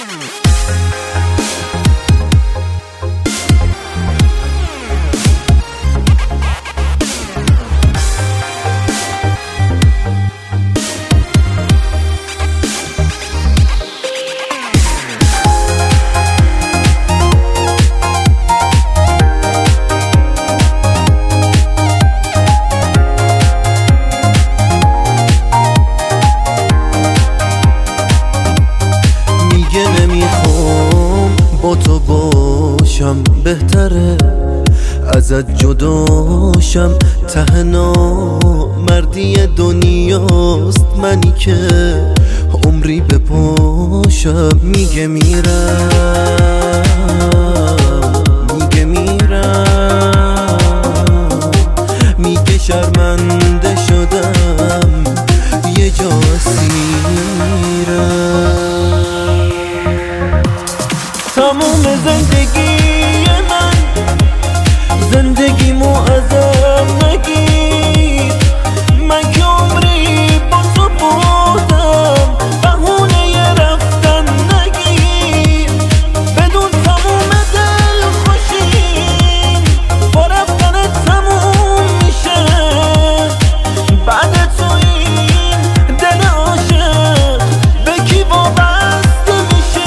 با تو باشم بهتره ازت جداشم، ته نامردی دنیاست منی که عمری بپاشم. میگه میرم میگه شرمنده شدم یه جا اسیرم. تموم زندگی من زندگیمو ازم نگیر، من که عمری با تو بودم بهونه رفتن نگیر. بدون تموم دل خوشیم با رفتن تموم میشه، بعد تو این دل عاشق به کی وابسته میشه؟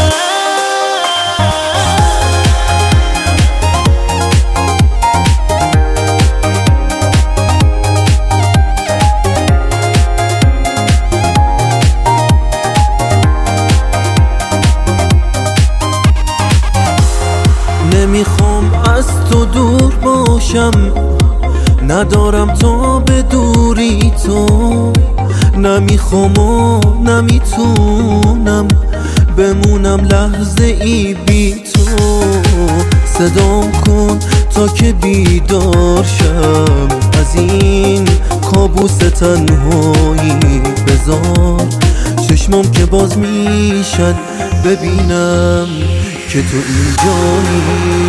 نمیخوام از تو دور باشم، ندارم تا به دوری تو، نمیخوام و نمیتونم بمونم لحظه ای بی تو. صدام کن تا که بیدار شم از این کابوس تنهایی، بذار چشمام که باز میشن ببینم که تو اینجایی،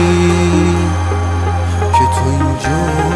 که تو اینجایی.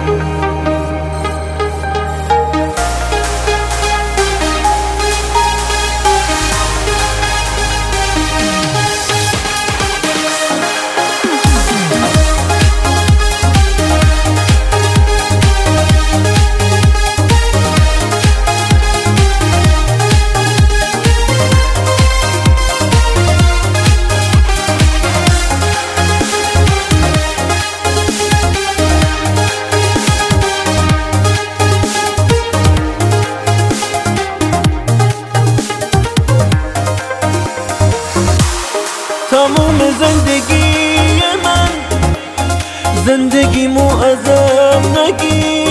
تموم زندگی من زندگیمو ازم نگیر،